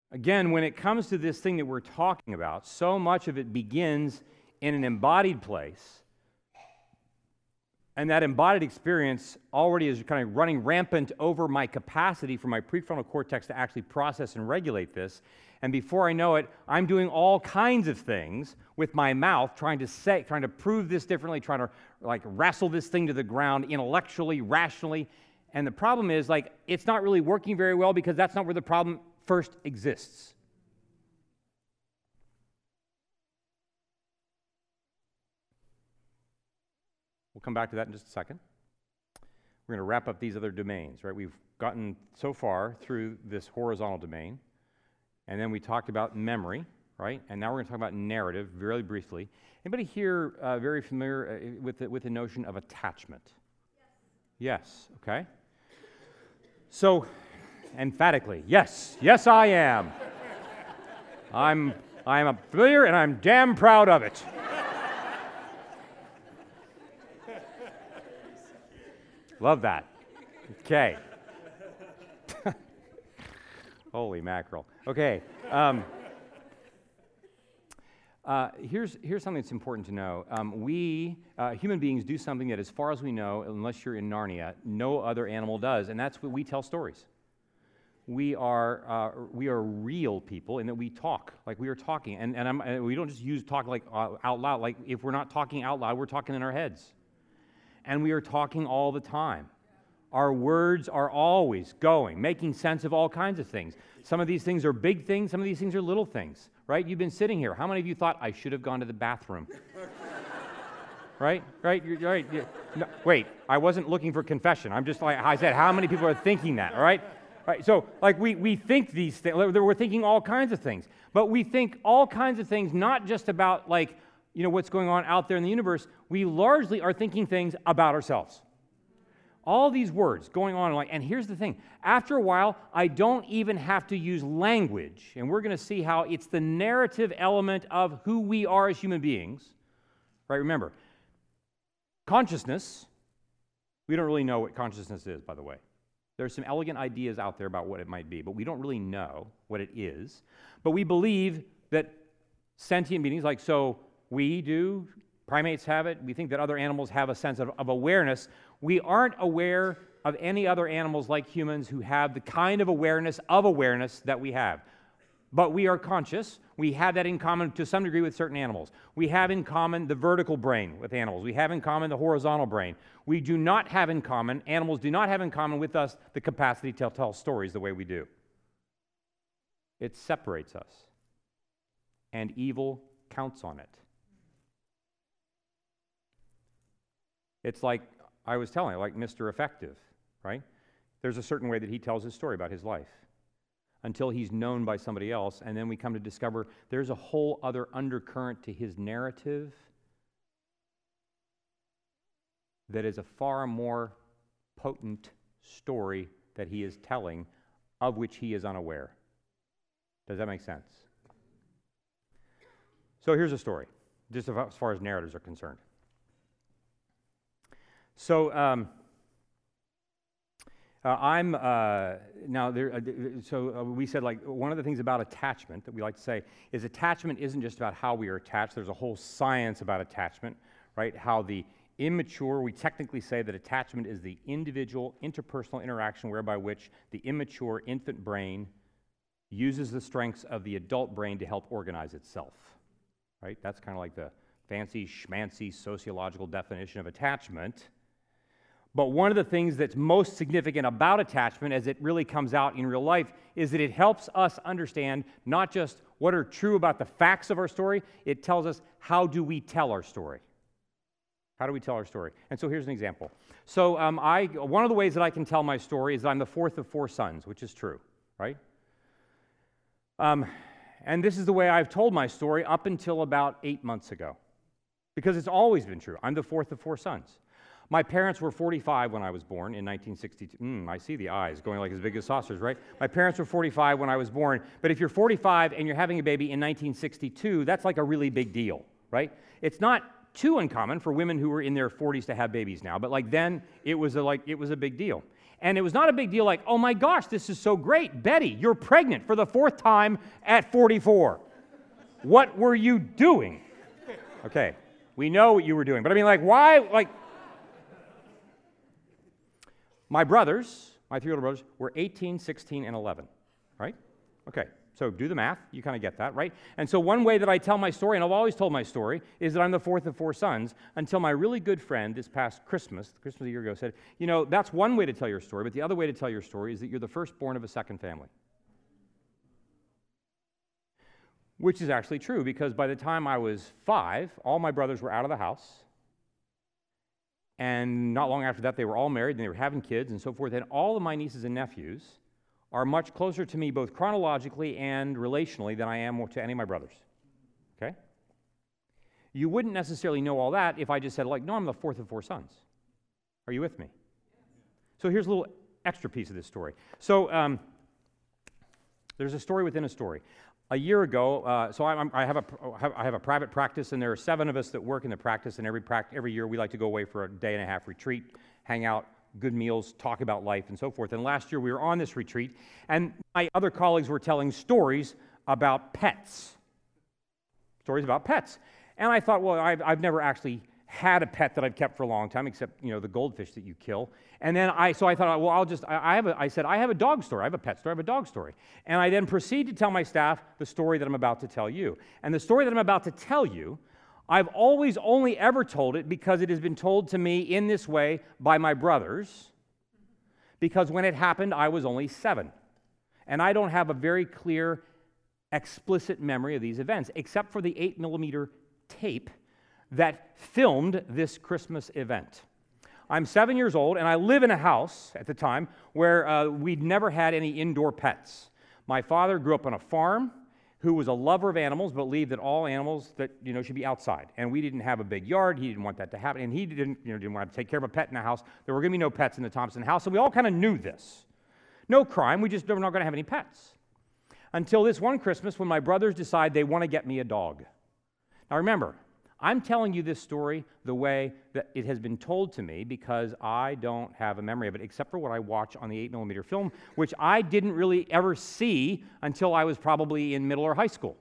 Again, when it comes to this thing that we're talking about, so much of it begins in an embodied place. And that embodied experience already is kind of running rampant over my capacity for my prefrontal cortex to actually process and regulate this. And before I know it, I'm doing all kinds of things with my mouth, trying to prove this differently, trying to wrestle this thing to the ground intellectually, rationally. And the problem is, it's not really working very well because that's not where the problem first exists. We'll come back to that in just a second. We're going to wrap up these other domains, right? We've gotten so far through this horizontal domain, and then we talked about memory, right? And now we're going to talk about narrative very briefly. Anybody here very familiar with the notion of attachment? Yes. Yes, okay. So, emphatically, yes. Yes, I am. I'm familiar, and I'm damn proud of it. Love that. Okay. Holy mackerel. Okay. Here's something that's important to know. We, human beings, do something that, as far as we know, unless you're in Narnia, no other animal does, and that's what we tell stories. We are real people in that we talk, like we are talking, and we don't just use talk out loud. Like if we're not talking out loud, we're talking in our heads. And we are talking all the time. Our words are always going, making sense of all kinds of things. Some of these things are big things, some of these things are little things, right? You've been sitting here. How many of you thought, I should have gone to the bathroom? Right? You're right. No, wait, I wasn't looking for confession. I'm just I said, how many people are thinking that, all right? All right, so we think these things, we're thinking all kinds of things. But we think all kinds of things, not just about what's going on out there in the universe. We largely are thinking things about ourselves. All these words going on, and here's the thing. After a while, I don't even have to use language, and we're going to see how it's the narrative element of who we are as human beings. Right, remember, consciousness, we don't really know what consciousness is, by the way. There's some elegant ideas out there about what it might be, but we don't really know what it is. But we believe that sentient beings, we do, primates have it, we think that other animals have a sense of awareness. We aren't aware of any other animals like humans who have the kind of awareness that we have. But we are conscious. We have that in common to some degree with certain animals. We have in common the vertical brain with animals. We have in common the horizontal brain. We do not have in common, animals do not have in common with us the capacity to tell stories the way we do. It separates us. And evil counts on it. It's like I was telling you, like Mr. Effective, right? There's a certain way that he tells his story about his life until he's known by somebody else, and then we come to discover there's a whole other undercurrent to his narrative that is a far more potent story that he is telling, of which he is unaware. Does that make sense? So here's a story, just as far as narratives are concerned. So we said one of the things about attachment that we like to say is attachment isn't just about how we are attached. There's a whole science about attachment, right? How the immature, we technically say that attachment is the individual interpersonal interaction whereby which the immature infant brain uses the strengths of the adult brain to help organize itself, right? That's kind of like the fancy schmancy sociological definition of attachment. But one of the things that's most significant about attachment as it really comes out in real life is that it helps us understand not just what are true about the facts of our story, it tells us how do we tell our story. How do we tell our story? And so here's an example. So one of the ways that I can tell my story is that I'm the fourth of four sons, which is true, right? And this is the way I've told my story up until about 8 months ago, because it's always been true. I'm the fourth of four sons. My parents were 45 when I was born in 1962. I see the eyes going like as big as saucers, right? My parents were 45 when I was born. But if you're 45 and you're having a baby in 1962, that's like a really big deal, right? It's not too uncommon for women who are in their 40s to have babies now, but then it was a big deal. And it was not a big deal like, oh my gosh, this is so great. Betty, you're pregnant for the 4th time at 44. What were you doing? Okay, we know what you were doing. But I mean, like, why? Like, my brothers, my 3 older brothers, were 18, 16, and 11, right? Okay, so do the math. You kind of get that, right? And so one way that I tell my story, and I've always told my story, is that I'm the 4th of 4 sons, until my really good friend this past Christmas a year ago, said, you know, that's one way to tell your story, but the other way to tell your story is that you're the firstborn of a second family. Which is actually true, because by the time I was 5, all my brothers were out of the house. And not long after that, they were all married, and they were having kids and so forth. And all of my nieces and nephews are much closer to me, both chronologically and relationally, than I am to any of my brothers. Okay? You wouldn't necessarily know all that if I just said, like, no, I'm the 4th of 4 sons. Are you with me? So here's a little extra piece of this story. So there's a story within a story. A year ago, so I have a private practice, and there are 7 of us that work in the practice, and every year we like to go away for a day-and-a-half retreat, hang out, good meals, talk about life, and so forth. And last year we were on this retreat, and my other colleagues were telling stories about pets. Stories about pets. And I thought, well, I've never actually had a pet that I've kept for a long time, except, you know, the goldfish that you kill. And then I thought, well, I said, I have a dog story. I have a pet story. I have a dog story. And I then proceed to tell my staff the story that I'm about to tell you. And the story that I'm about to tell you, I've always only ever told it because it has been told to me in this way by my brothers, because when it happened, I was only 7. And I don't have a very clear, explicit memory of these events, except for the 8mm tape that filmed this Christmas event. I'm 7 years old, and I live in a house at the time where we'd never had any indoor pets. My father grew up on a farm, who was a lover of animals, but believed that all animals that, you know, should be outside. And we didn't have a big yard. He didn't want that to happen, and he didn't want to take care of a pet in the house. There were going to be no pets in the Thompson house, so we all kind of knew this. No crime. We just were not going to have any pets. Until this one Christmas, when my brothers decide they want to get me a dog. Now remember, I'm telling you this story the way that it has been told to me because I don't have a memory of it, except for what I watch on the 8mm film, which I didn't really ever see until I was probably in middle or high school.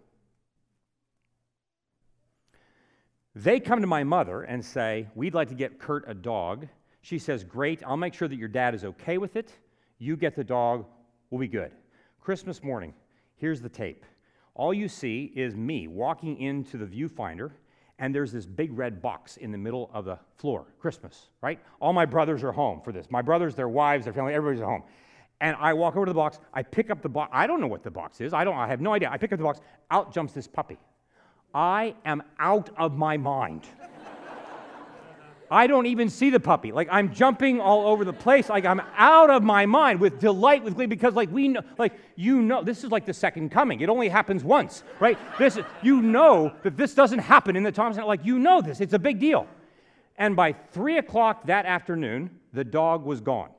They come to my mother and say, we'd like to get Kurt a dog. She says, great, I'll make sure that your dad is okay with it. You get the dog, we'll be good. Christmas morning, here's the tape. All you see is me walking into the viewfinder, and there's this big red box in the middle of the floor. Christmas, right? All my brothers are home for this. My brothers, their wives, their family, everybody's at home. And I walk over to the box. I pick up the box. I don't know what the box is. I have no idea. I pick up the box. Out jumps this puppy. I am out of my mind. I don't even see the puppy. Like, I'm jumping all over the place. Like, I'm out of my mind with delight, with glee, because, like, we know, like, you know, this is like the second coming. It only happens once, right? You know that this doesn't happen in the Thompson. Like, you know this. It's a big deal. And by 3 o'clock that afternoon, the dog was gone.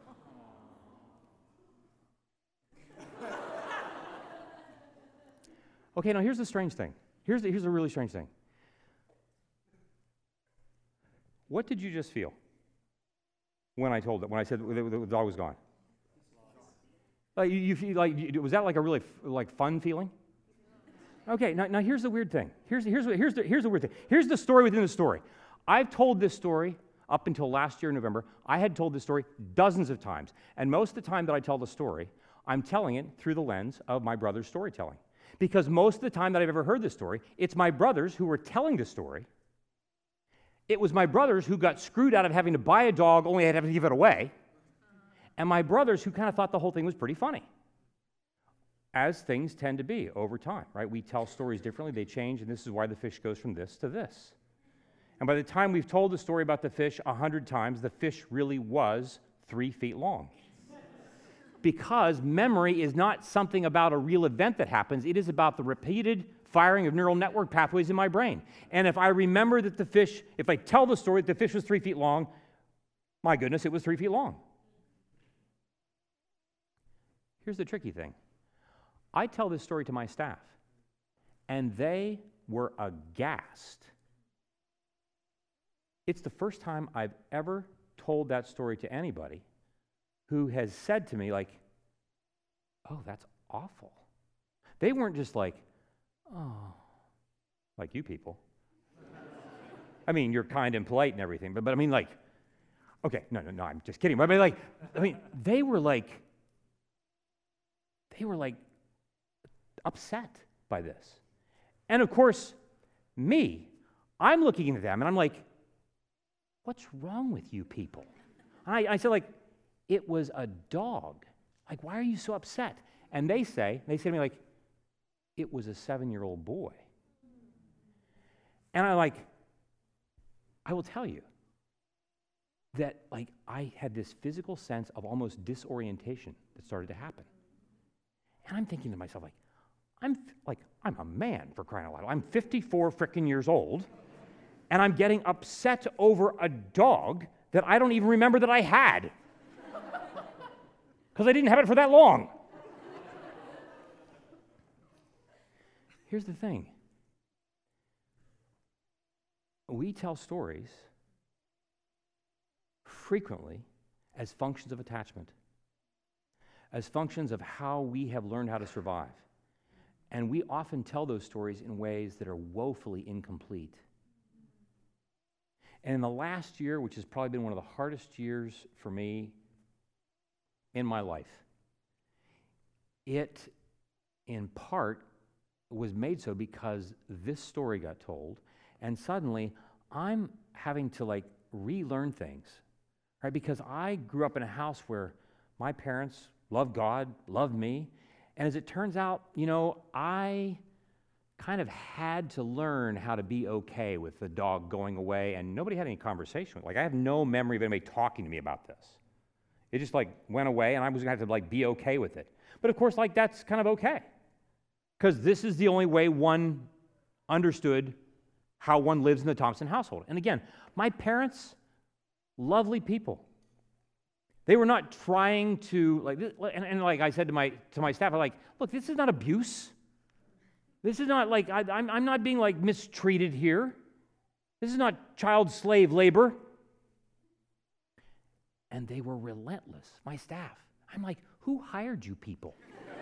Okay, now here's the strange thing. Here's the really strange thing. What did you just feel when I said the dog was gone? Like you feel like, was that like a really like fun feeling? Okay, now here's the weird thing. Here's the weird thing. Here's the story within the story. I've told this story up until last year in November. I had told this story dozens of times, and most of the time that I tell the story, I'm telling it through the lens of my brother's storytelling. Because most of the time that I've ever heard this story, it's my brothers who were telling the story. It was my brothers who got screwed out of having to buy a dog, only had to give it away, and my brothers who kind of thought the whole thing was pretty funny, as things tend to be over time, right? We tell stories differently, they change, and this is why the fish goes from this to this. And by the time we've told the story about the fish 100 times, the fish really was 3 feet long. Because memory is not something about a real event that happens, it is about the repeated firing of neural network pathways in my brain. And if I remember that if I tell the story that the fish was 3 feet long, my goodness, it was 3 feet long. Here's the tricky thing. I tell this story to my staff, and they were aghast. It's the first time I've ever told that story to anybody who has said to me, like, oh, that's awful. They weren't just like, oh, like you people. I mean, you're kind and polite and everything, but I mean, like, okay, no, I'm just kidding. But they were like upset by this. And of course, I'm looking at them and I'm like, what's wrong with you people? I said, like, it was a dog. Like, why are you so upset? And they say to me, like, it was a 7-year-old boy. And I will tell you that, like, I had this physical sense of almost disorientation that started to happen. And I'm thinking to myself, like, I'm a man, for crying out loud. I'm 54 frickin' years old, and I'm getting upset over a dog that I don't even remember that I had. Because I didn't have it for that long. Here's the thing. We tell stories frequently as functions of attachment, as functions of how we have learned how to survive. And we often tell those stories in ways that are woefully incomplete. And in the last year, which has probably been one of the hardest years for me in my life, it, in part, was made so because this story got told, and suddenly I'm having to, like, relearn things, right? Because I grew up in a house where my parents loved God, loved me, and as it turns out, I kind of had to learn how to be okay with the dog going away, and nobody had any conversation with it. Like, I have no memory of anybody talking to me about this. It just, like, went away, and I was going to have to, like, be okay with it. But of course, like, that's kind of okay, because this is the only way one understood how one lives in the Thompson household. And again, my parents, lovely people. They were not trying to, like, and like I said to my staff, I'm like, look, this is not abuse. This is not like, I'm not being, like, mistreated here. This is not child slave labor. And they were relentless, my staff. I'm like, who hired you people?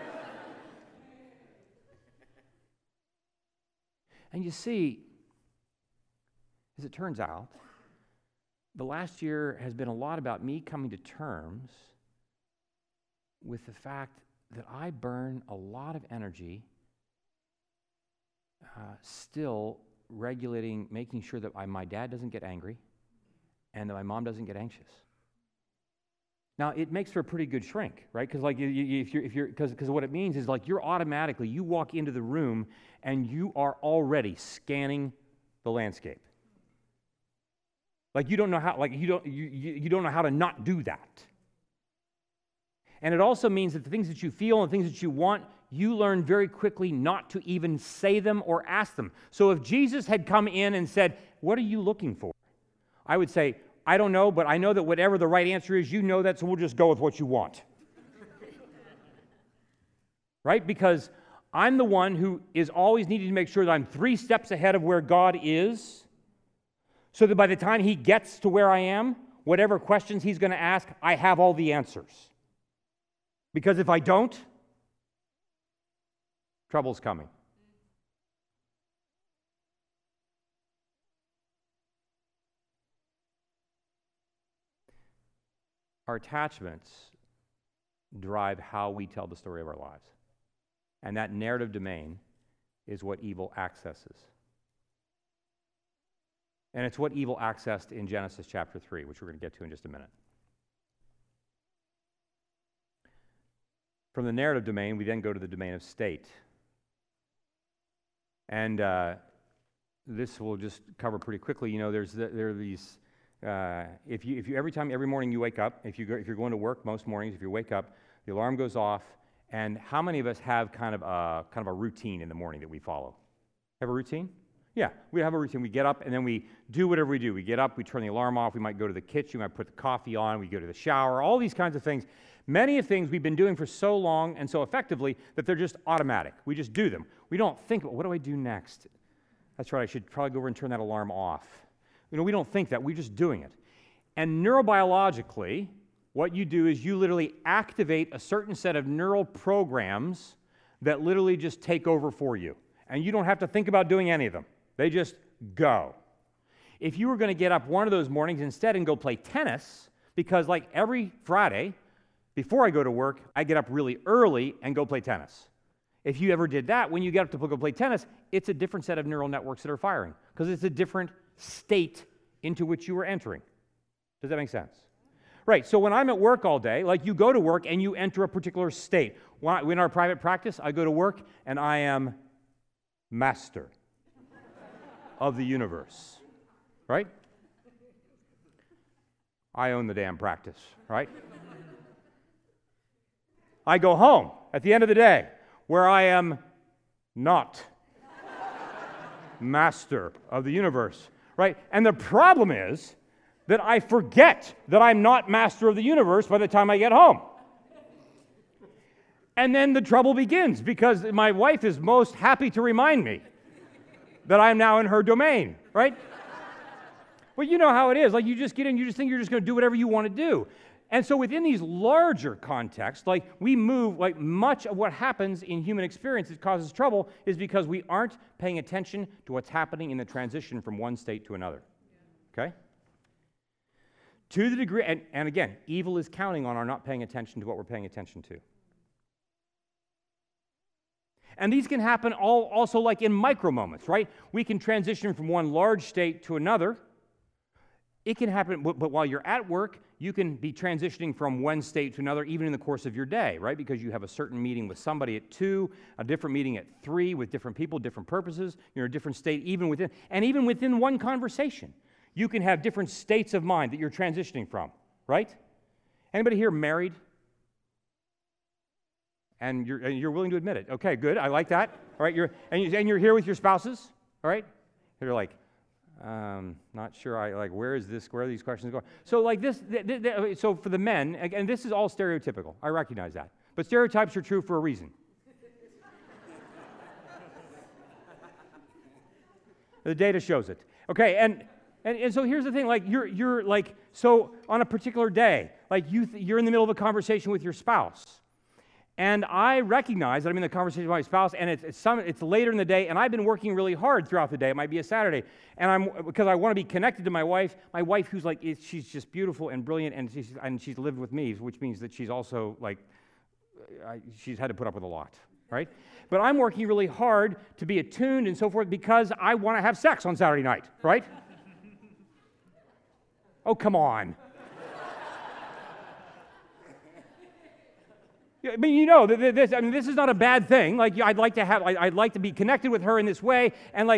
And you see, as it turns out, the last year has been a lot about me coming to terms with the fact that I burn a lot of energy still regulating, making sure that my dad doesn't get angry and that my mom doesn't get anxious. Now, it makes for a pretty good shrink, right? Because, like, because what it means is, like, you walk into the room and you are already scanning the landscape. Like, you don't know how, like, you don't know how to not do that. And it also means that the things that you feel and things that you want, you learn very quickly not to even say them or ask them. So if Jesus had come in and said, "What are you looking for?" I would say, "I don't know, but I know that whatever the right answer is, you know that, so we'll just go with what you want." Right? Because I'm the one who is always needing to make sure that I'm 3 steps ahead of where God is, so that by the time He gets to where I am, whatever questions He's going to ask, I have all the answers. Because if I don't, trouble's coming. Our attachments drive how we tell the story of our lives. And that narrative domain is what evil accesses. And it's what evil accessed in Genesis chapter 3, which we're going to get to in just a minute. From the narrative domain, we then go to the domain of state. And this will just cover pretty quickly. There are these... If you every morning you wake up, if you're going to work most mornings, if you wake up, the alarm goes off, and how many of us have kind of a routine in the morning that we follow? Have a routine? Yeah, we have a routine. We get up and then we do whatever we do. We get up, we turn the alarm off, we might go to the kitchen, we might put the coffee on, we go to the shower, all these kinds of things. Many of things we've been doing for so long and so effectively that they're just automatic. We just do them. We don't think, what do I do next? That's right, I should probably go over and turn that alarm off. We don't think that, we're just doing it. And neurobiologically, what you do is you literally activate a certain set of neural programs that literally just take over for you. And you don't have to think about doing any of them. They just go. If you were going to get up one of those mornings instead and go play tennis, because like every Friday, before I go to work, I get up really early and go play tennis. If you ever did that, when you get up to go play tennis, it's a different set of neural networks that are firing, because it's a different state into which you are entering. Does that make sense? Right, so when I'm at work all day, like you go to work and you enter a particular state. In our private practice, I go to work and I am master of the universe, right? I own the damn practice, right? I go home at the end of the day where I am not master of the universe, right? And the problem is that I forget that I'm not master of the universe by the time I get home. And then the trouble begins, because my wife is most happy to remind me that I'm now in her domain, right? But you know how it is. Like, you just get in, you just think you're just going to do whatever you want to do. And so within these larger contexts, like we move, like much of what happens in human experience that causes trouble is because we aren't paying attention to what's happening in the transition from one state to another. Okay? To the degree, and again, evil is counting on our not paying attention to what we're paying attention to. And these can happen also like in micro moments, right? We can transition from one large state to another. It can happen, but while you're at work, you can be transitioning from one state to another even in the course of your day, right? Because you have a certain meeting with somebody at 2, a different meeting at 3 with different people, different purposes. You're in a different state even within one conversation. You can have different states of mind that you're transitioning from, right? Anybody here married? And you're willing to admit it. Okay, good. I like that. All right, you're here with your spouses. All right, you're like, not sure. Where are these questions going? So like this. So for the men, and this is all stereotypical. I recognize that, but stereotypes are true for a reason. The data shows it. Okay, and so here's the thing. Like you're like, so on a particular day, like you're in the middle of a conversation with your spouse. And I recognize that I'm in the conversation with my spouse, and it's later in the day, and I've been working really hard throughout the day. It might be a Saturday, and because I want to be connected to my wife who's like, she's just beautiful and brilliant, and she's lived with me, which means that she's also like, she's had to put up with a lot, right? But I'm working really hard to be attuned and so forth because I want to have sex on Saturday night, right? Oh, come on. I mean, you know, this is not a bad thing. Like, I'd like to be connected with her in this way, and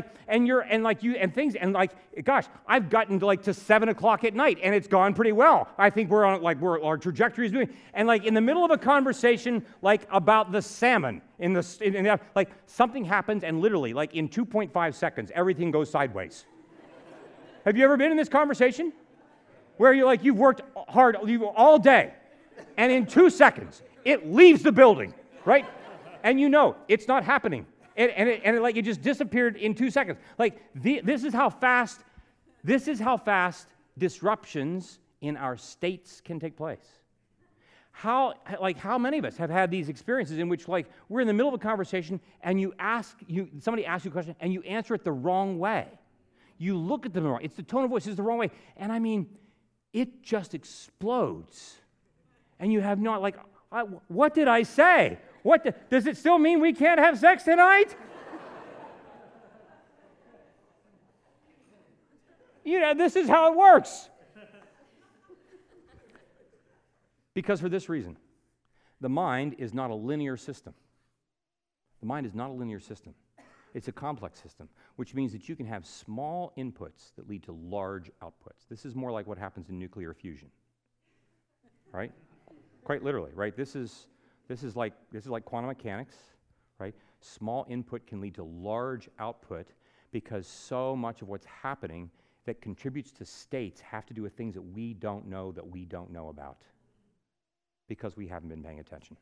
gosh, I've gotten to 7 o'clock at night, and it's gone pretty well. I think our trajectory is doing, and like in the middle of a conversation, like about the salmon like something happens, and literally, like in 2.5 seconds, everything goes sideways. Have you ever been in this conversation where you've worked hard all day, and in 2 seconds, it leaves the building, right? And you know it's not happening. It just disappeared in 2 seconds. This is how fast disruptions in our states can take place. How many of us have had these experiences in which we're in the middle of a conversation and somebody asks you a question and you answer it the wrong way. You look at them wrong. It's the tone of voice is the wrong way. And I mean, it just explodes. And you have not what did I say? Does it still mean we can't have sex tonight? This is how it works. Because for this reason, the mind is not a linear system. The mind is not a linear system. It's a complex system, which means that you can have small inputs that lead to large outputs. This is more like what happens in nuclear fusion, right? Quite literally, right? This is like quantum mechanics, right? Small input can lead to large output because so much of what's happening that contributes to states have to do with things that we don't know about because we haven't been paying attention.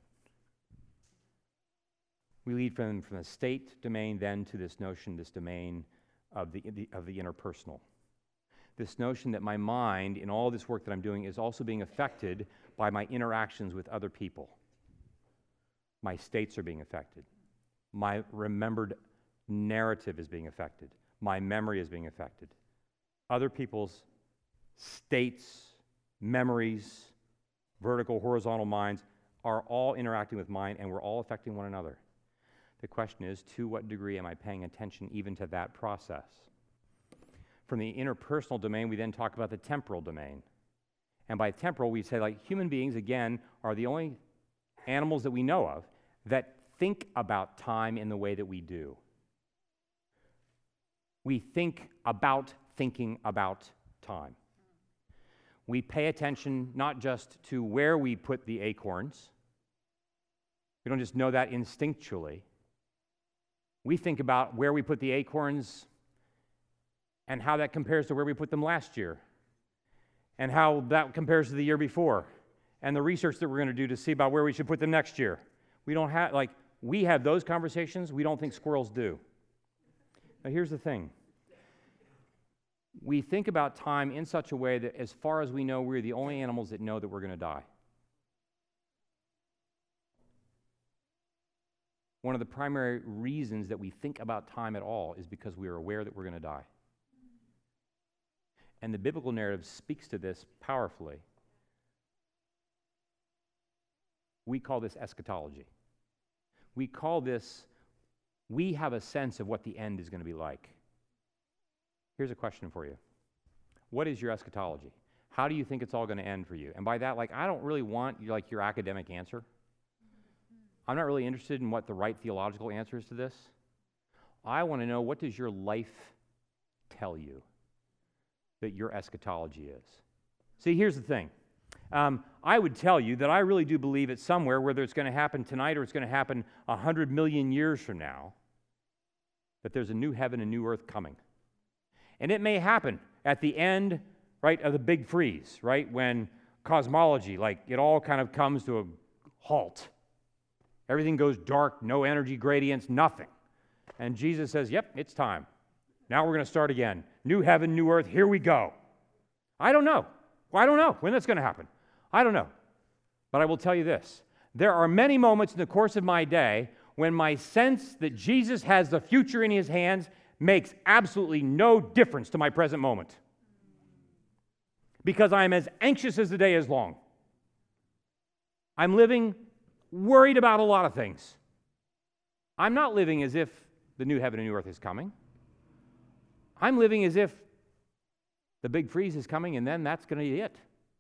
We lead from the state domain then to this domain of the interpersonal. This notion that my mind, in all this work that I'm doing, is also being affected by my interactions with other people. My states are being affected. My remembered narrative is being affected. My memory is being affected. Other people's states, memories, vertical, horizontal minds are all interacting with mine, and we're all affecting one another. The question is, to what degree am I paying attention even to that process? From the interpersonal domain, we then talk about the temporal domain. And by temporal, we say, like, human beings, again, are the only animals that we know of that think about time in the way that we do. We think about thinking about time. We pay attention not just to where we put the acorns. We don't just know that instinctually. We think about where we put the acorns and how that compares to where we put them last year, and how that compares to the year before, and the research that we're going to do to see about where we should put them next year. We have those conversations. We don't think squirrels do. Now, here's the thing. We think about time in such a way that, as far as we know, we're the only animals that know that we're going to die. One of the primary reasons that we think about time at all is because we are aware that we're going to die. And the biblical narrative speaks to this powerfully. We call this eschatology. We have a sense of what the end is going to be like. Here's a question for you. What is your eschatology? How do you think it's all going to end for you? And by that, I don't really want your academic answer. I'm not really interested in what the right theological answer is to this. I want to know, what does your life tell you that your eschatology is? See, here's the thing. I would tell you that I really do believe it's somewhere, whether it's going to happen tonight or it's going to happen 100 million years from now, that there's a new heaven and new earth coming. And it may happen at the end, right, of the big freeze, right, when cosmology, it all kind of comes to a halt. Everything goes dark, no energy gradients, nothing. And Jesus says, yep, it's time. Now we're going to start again. New heaven, new earth, here we go. I don't know. Well, I don't know when that's going to happen. I don't know. But I will tell you this. There are many moments in the course of my day when my sense that Jesus has the future in his hands makes absolutely no difference to my present moment. Because I am as anxious as the day is long. I'm living worried about a lot of things. I'm not living as if the new heaven and new earth is coming. I'm living as if the big freeze is coming and then that's going to be it.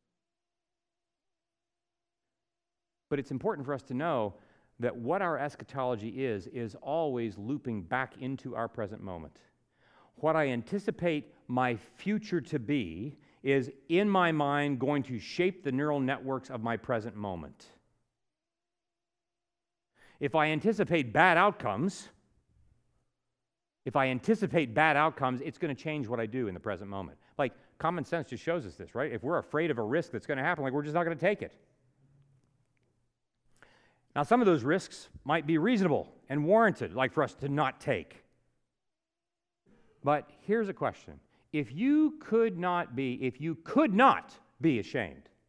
But it's important for us to know that what our eschatology is always looping back into our present moment. What I anticipate my future to be is, in my mind, going to shape the neural networks of my present moment. If I anticipate bad outcomes, it's going to change what I do in the present moment. Common sense just shows us this, right? If we're afraid of a risk that's going to happen, we're just not going to take it. Now, some of those risks might be reasonable and warranted, for us to not take. But here's a question. If you could not be ashamed,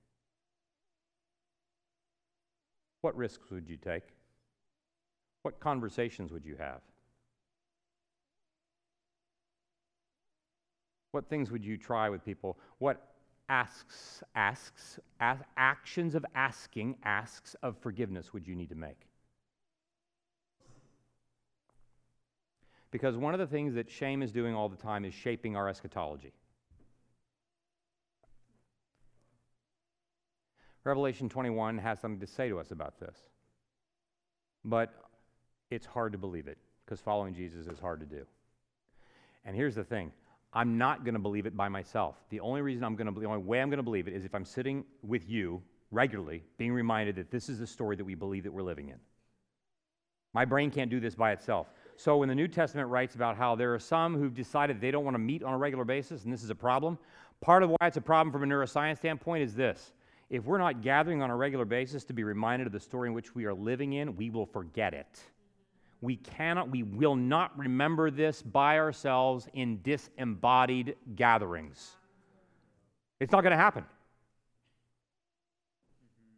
what risks would you take? What conversations would you have? What things would you try with people? What asks of forgiveness would you need to make? Because one of the things that shame is doing all the time is shaping our eschatology. Revelation 21 has something to say to us about this. But it's hard to believe it, because following Jesus is hard to do. And here's the thing. I'm not going to believe it by myself. The only way I'm going to believe it is if I'm sitting with you regularly, being reminded that this is the story that we believe that we're living in. My brain can't do this by itself. So when the New Testament writes about how there are some who've decided they don't want to meet on a regular basis, and this is a problem, part of why it's a problem from a neuroscience standpoint is this. If we're not gathering on a regular basis to be reminded of the story in which we are living in, we will forget it. We will not remember this by ourselves in disembodied gatherings. It's not going to happen.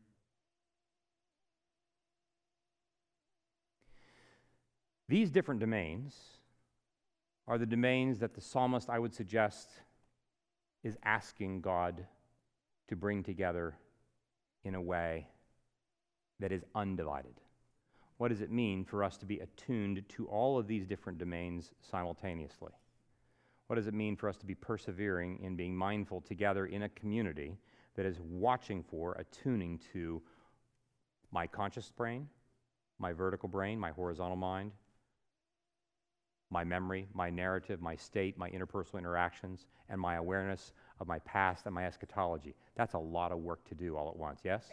These different domains are the domains that the psalmist, I would suggest, is asking God to bring together in a way that is undivided. What does it mean for us to be attuned to all of these different domains simultaneously? What does it mean for us to be persevering in being mindful together in a community that is watching for, attuning to my conscious brain, my vertical brain, my horizontal mind, my memory, my narrative, my state, my interpersonal interactions, and my awareness of my past and my eschatology? That's a lot of work to do all at once, yes?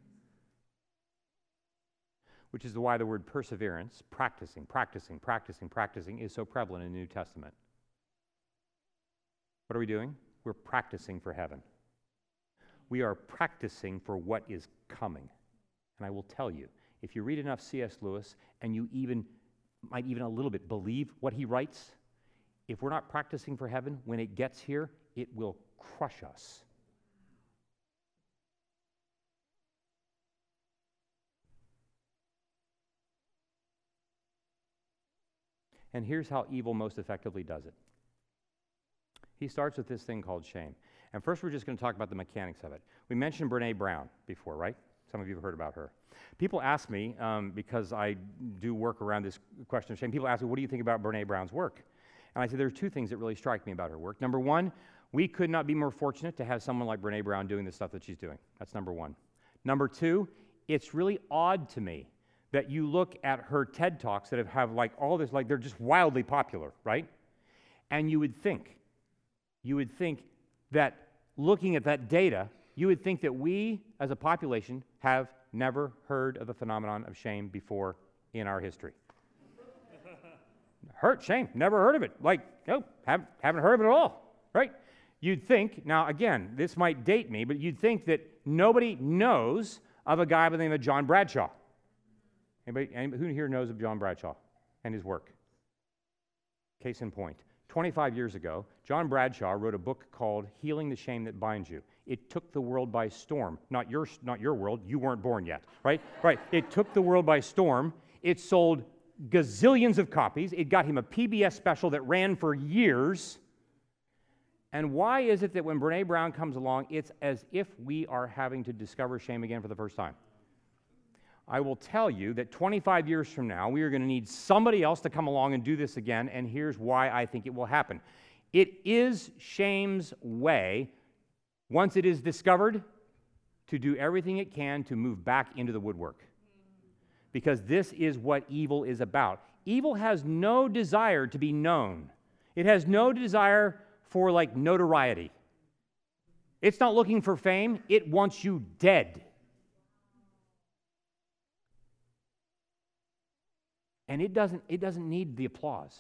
Which is why the word perseverance, practicing, is so prevalent in the New Testament. What are we doing? We're practicing for heaven. We are practicing for what is coming. And I will tell you, if you read enough C.S. Lewis and you might even a little bit believe what he writes, if we're not practicing for heaven, when it gets here, it will crush us. And here's how evil most effectively does it. He starts with this thing called shame. And first we're just going to talk about the mechanics of it. We mentioned Brené Brown before, right? Some of you have heard about her. People ask me, because I do work around this question of shame, people ask me, what do you think about Brené Brown's work? And I say there are two things that really strike me about her work. Number one, we could not be more fortunate to have someone like Brené Brown doing the stuff that she's doing. That's number one. Number two, it's really odd to me that you look at her TED Talks that have like all this, like they're just wildly popular, right? And you would think that looking at that data, you would think that we as a population have never heard of the phenomenon of shame before in our history. Shame, never heard of it. Like, no, haven't heard of it at all, right? You'd think, now again, this might date me, but you'd think that nobody knows of a guy by the name of John Bradshaw. Anybody who here knows of John Bradshaw and his work? Case in point. 25 years ago, John Bradshaw wrote a book called Healing the Shame That Binds You. It took the world by storm. Not your world. You weren't born yet, right? Right. It took the world by storm. It sold gazillions of copies. It got him a PBS special that ran for years. And why is it that when Brené Brown comes along, it's as if we are having to discover shame again for the first time? I will tell you that 25 years from now, we are going to need somebody else to come along and do this again, and here's why I think it will happen. It is shame's way, once it is discovered, to do everything it can to move back into the woodwork. Because this is what evil is about. Evil has no desire to be known. It has no desire for, like, notoriety. It's not looking for fame. It wants you dead. And it doesn't need the applause.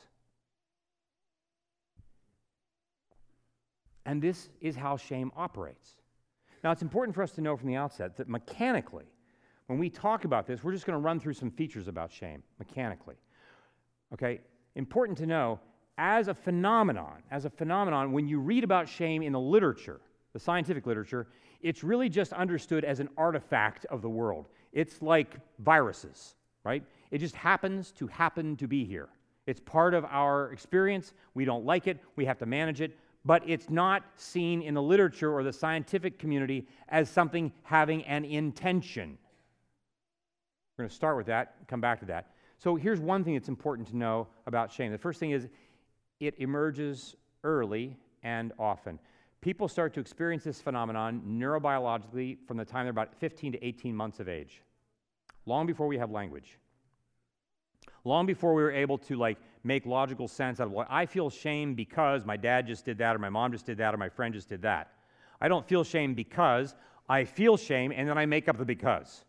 And this is how shame operates. Now, it's important for us to know from the outset that mechanically, when we talk about this, we're just going to run through some features about shame, mechanically. Okay? Important to know, as a phenomenon, when you read about shame in the literature, the scientific literature, it's really just understood as an artifact of the world. It's like viruses, right? It just happens to be here. It's part of our experience. We don't like it. We have to manage it. But it's not seen in the literature or the scientific community as something having an intention. We're going to start with that and come back to that. So here's one thing that's important to know about shame. The first thing is it emerges early and often. People start to experience this phenomenon neurobiologically from the time they're about 15 to 18 months of age, long before we have language. Long before we were able to make logical sense out of what I feel shame because my dad just did that, or my mom just did that, or my friend just did that. I don't feel shame because I feel shame and then I make up the because.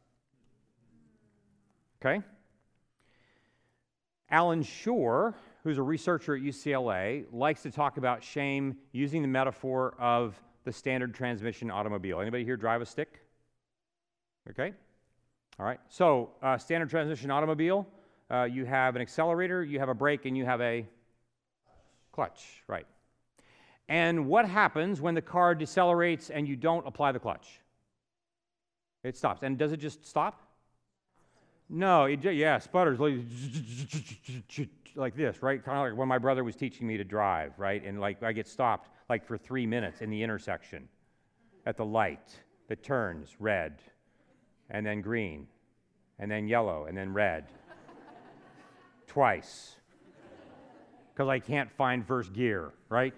Okay? Alan Shore, who's a researcher at UCLA, likes to talk about shame using the metaphor of the standard transmission automobile. Anybody here drive a stick? Okay? All right. So, standard transmission automobile. You have an accelerator, you have a brake, and you have a clutch, right? And what happens when the car decelerates and you don't apply the clutch? It stops. And does it just stop? No, yeah, sputters like this, right? Kind of like when my brother was teaching me to drive, right? And like I get stopped like for 3 minutes in the intersection at the light that turns red and then green and then yellow and then red twice because I can't find first gear, right?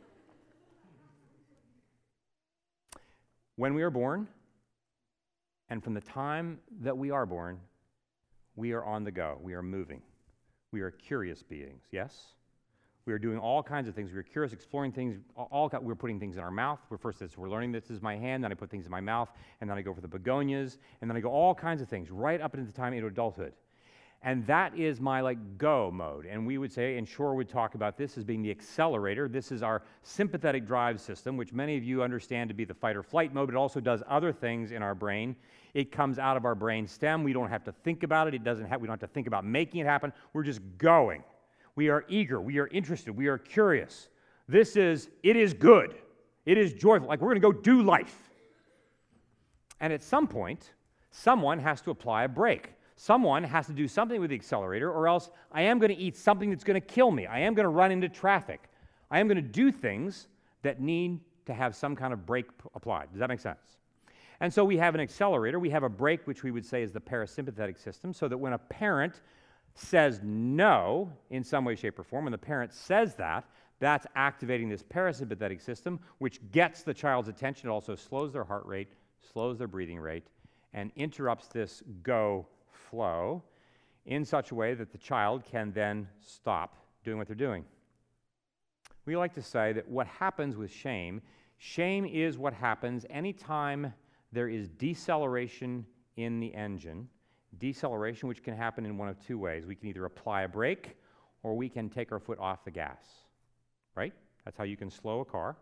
When we are born, and from the time that we are born, we are on the go. We are moving. We are curious beings, yes? We are doing all kinds of things. We are curious, exploring things. We're putting things in our mouth. We're learning this is my hand, then I put things in my mouth, and then I go for the begonias, and then I go all kinds of things right up into the time into adulthood. And that is my go mode. And we would say, and Shore would talk about this as being the accelerator. This is our sympathetic drive system, which many of you understand to be the fight or flight mode. It also does other things in our brain. It comes out of our brain stem. We don't have to think about it. We don't have to think about making it happen. We're just going. We are eager. We are interested. We are curious. It is good. It is joyful. Like we're going to go do life. And at some point, someone has to apply a brake. Someone has to do something with the accelerator, or else I am going to eat something that's going to kill me. I am going to run into traffic. I am going to do things that need to have some kind of brake applied. Does that make sense? And so we have an accelerator. We have a brake, which we would say is the parasympathetic system, so that when a parent says no in some way, shape, or form, when the parent says that, that's activating this parasympathetic system, which gets the child's attention. It also slows their heart rate, slows their breathing rate, and interrupts this go flow in such a way that the child can then stop doing what they're doing. We like to say that what happens with shame is what happens anytime there is deceleration in the engine. Deceleration, which can happen in one of two ways. We can either apply a brake or we can take our foot off the gas, right? That's how you can slow a car.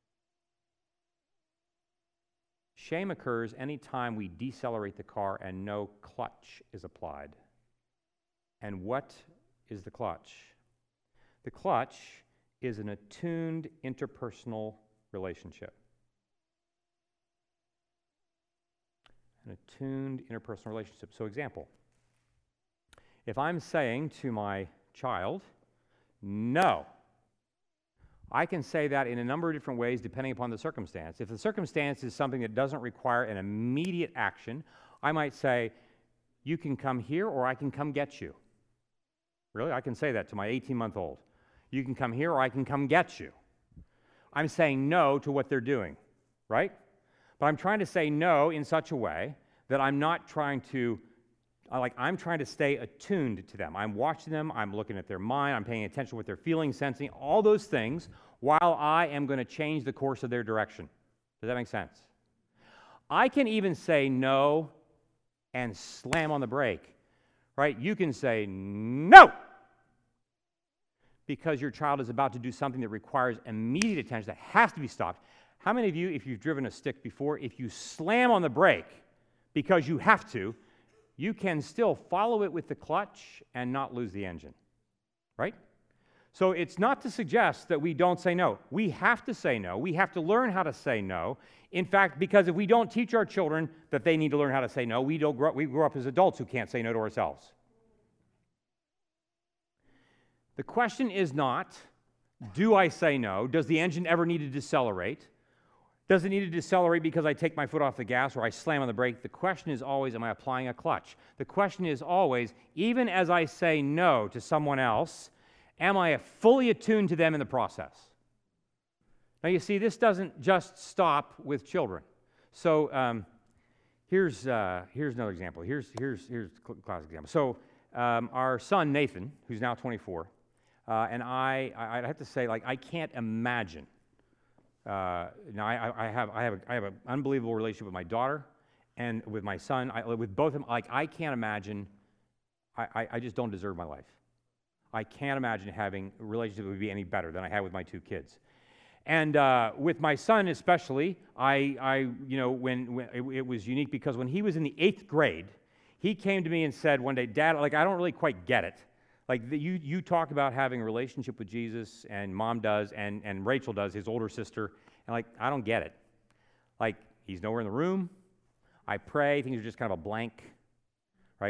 Shame occurs anytime we decelerate the car and no clutch is applied. And what is the clutch? The clutch is an attuned interpersonal relationship. An attuned interpersonal relationship. So example, if I'm saying to my child, no, I can say that in a number of different ways depending upon the circumstance. If the circumstance is something that doesn't require an immediate action, I might say, you can come here or I can come get you. Really? I can say that to my 18-month-old. You can come here or I can come get you. I'm saying no to what they're doing, right? But I'm trying to say no in such a way that I'm not trying to, I'm trying to stay attuned to them. I'm watching them, I'm looking at their mind, I'm paying attention to what they're feeling, sensing, all those things, while I am going to change the course of their direction. Does that make sense? I can even say no and slam on the brake, right? You can say no because your child is about to do something that requires immediate attention, that has to be stopped. How many of you, if you've driven a stick before, if you slam on the brake because you have to, you can still follow it with the clutch and not lose the engine, right? So it's not to suggest that we don't say no. We have to say no. We have to learn how to say no. In fact, because if we don't teach our children that they need to learn how to say no, we grow up as adults who can't say no to ourselves. The question is not, do I say no? Does the engine ever need to decelerate? Does it need to decelerate because I take my foot off the gas or I slam on the brake? The question is always, am I applying a clutch? The question is always, even as I say no to someone else, am I fully attuned to them in the process? Now you see, this doesn't just stop with children. So here's another example. Here's a classic example. So our son Nathan, who's now 24, and I'd have to say, I can't imagine. Now I have an unbelievable relationship with my daughter and with my son. With both of them, I can't imagine. I just don't deserve my life. I can't imagine having a relationship that would be any better than I had with my two kids. And with my son especially, when it was unique because when he was in the 8th grade, he came to me and said one day, Dad, I don't really quite get it. You talk about having a relationship with Jesus, and Mom does, and Rachel does, his older sister, and I don't get it. He's nowhere in the room. I pray, things are just kind of a blank, right?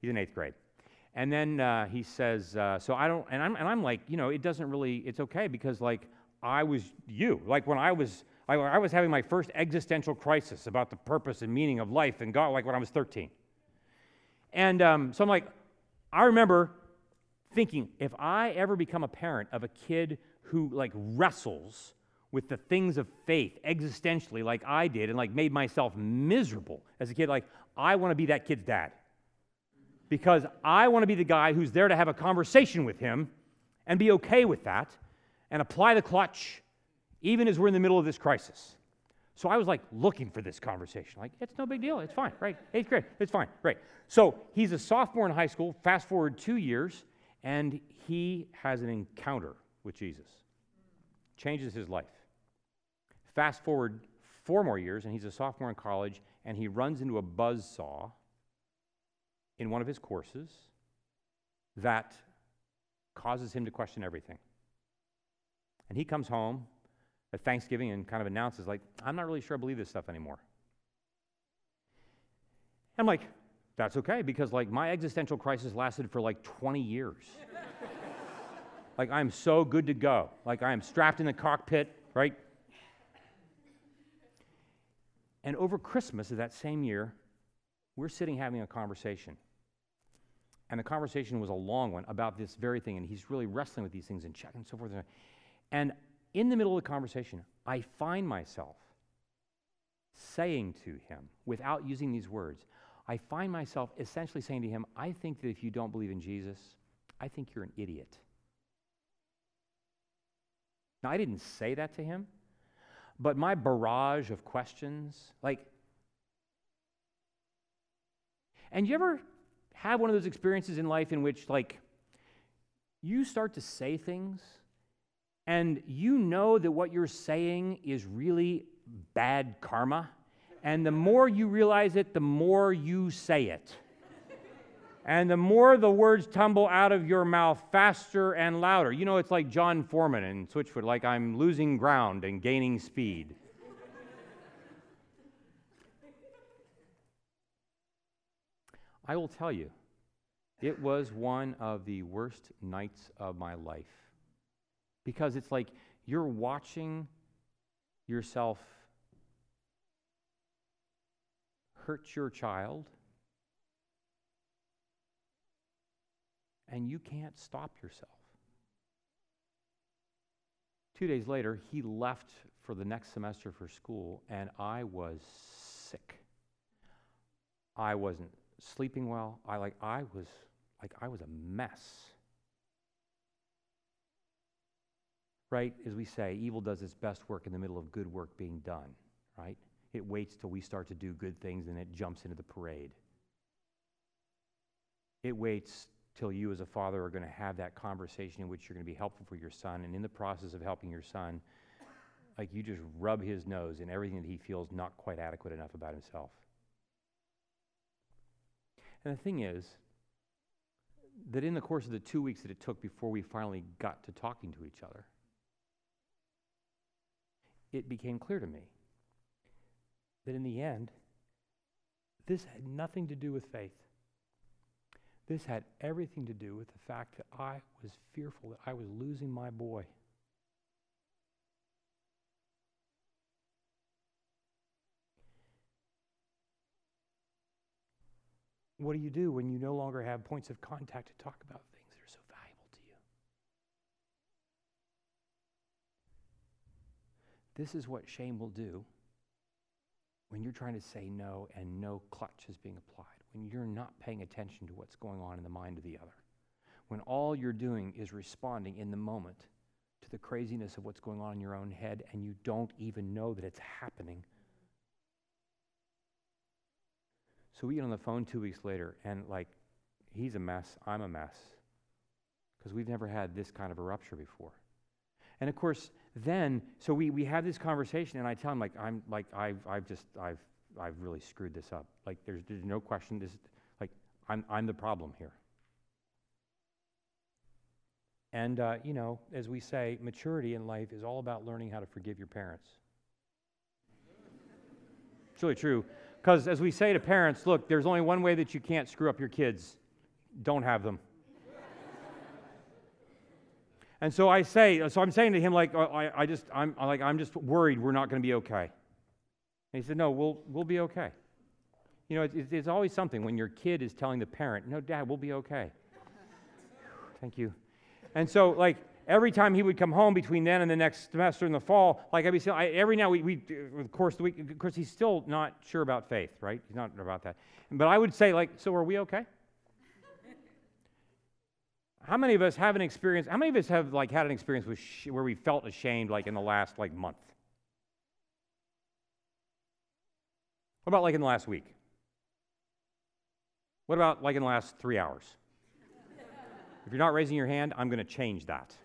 He's in 8th grade. And then he says, so I don't, and I'm like, it doesn't really, it's okay because like I was you. Like when I was having my first existential crisis about the purpose and meaning of life and God, like when I was 13. And so I'm like, I remember thinking, if I ever become a parent of a kid who like wrestles with the things of faith existentially like I did and like made myself miserable as a kid, like I want to be that kid's dad. Because I want to be the guy who's there to have a conversation with him and be okay with that and apply the clutch even as we're in the middle of this crisis. So I was like looking for this conversation. Like, it's no big deal. It's fine, right? 8th grade, it's fine, right? So he's a sophomore in high school, fast forward 2 years, and he has an encounter with Jesus. Changes his life. Fast forward 4 more years, and he's a sophomore in college, and he runs into a buzzsaw in one of his courses that causes him to question everything. And he comes home at Thanksgiving and kind of announces, like, I'm not really sure I believe this stuff anymore. I'm like, that's okay, because like my existential crisis lasted for like 20 years. Like I'm so good to go. Like I am strapped in the cockpit, right? And over Christmas of that same year, we're sitting having a conversation. And the conversation was a long one about this very thing, and he's really wrestling with these things and checking and so forth. And in the middle of the conversation, I find myself saying to him, without using these words, I find myself essentially saying to him, I think that if you don't believe in Jesus, I think you're an idiot. Now, I didn't say that to him, but my barrage of questions, like, and you ever have one of those experiences in life in which, like, you start to say things and you know that what you're saying is really bad karma, and the more you realize it, the more you say it. And the more the words tumble out of your mouth faster and louder. You know, it's like John Foreman in Switchfoot, like I'm losing ground and gaining speed. I will tell you, it was one of the worst nights of my life. Because it's like you're watching yourself hurt your child, and you can't stop yourself. 2 days later, he left for the next semester for school, and I was sick. I wasn't sleeping well. I was a mess. Right? As we say, evil does its best work in the middle of good work being done, right? It waits till we start to do good things and it jumps into the parade. It waits till you as a father are going to have that conversation in which you're going to be helpful for your son, and in the process of helping your son, like you just rub his nose in everything that he feels not quite adequate enough about himself. And the thing is that in the course of the 2 weeks that it took before we finally got to talking to each other, it became clear to me that in the end, this had nothing to do with faith. This had everything to do with the fact that I was fearful that I was losing my boy. What do you do when you no longer have points of contact to talk about things that are so valuable to you? This is what shame will do when you're trying to say no and no clutch is being applied, when you're not paying attention to what's going on in the mind of the other, when all you're doing is responding in the moment to the craziness of what's going on in your own head and you don't even know that it's happening. So we get on the phone 2 weeks later and like, he's a mess, I'm a mess, because we've never had this kind of a rupture before. And of course, then, so we have this conversation, and I tell him, like, I've really screwed this up. Like, there's no question. This, like, I'm the problem here. And as we say, maturity in life is all about learning how to forgive your parents. It's really true, because as we say to parents, look, there's only one way that you can't screw up your kids, don't have them. And so I'm saying to him, like, I'm just worried we're not going to be okay. And he said, no, we'll be okay. You know, it's always something when your kid is telling the parent, no, Dad, we'll be okay. Thank you. And so, like, every time he would come home between then and the next semester in the fall, like every now of course, he's still not sure about faith, right? He's not about that. But I would say, like, so are we okay? How many of us have an experience? How many of us have like had an experience where we felt ashamed, like in the last like month? What about like in the last week? What about like in the last 3 hours? If you're not raising your hand, I'm going to change that.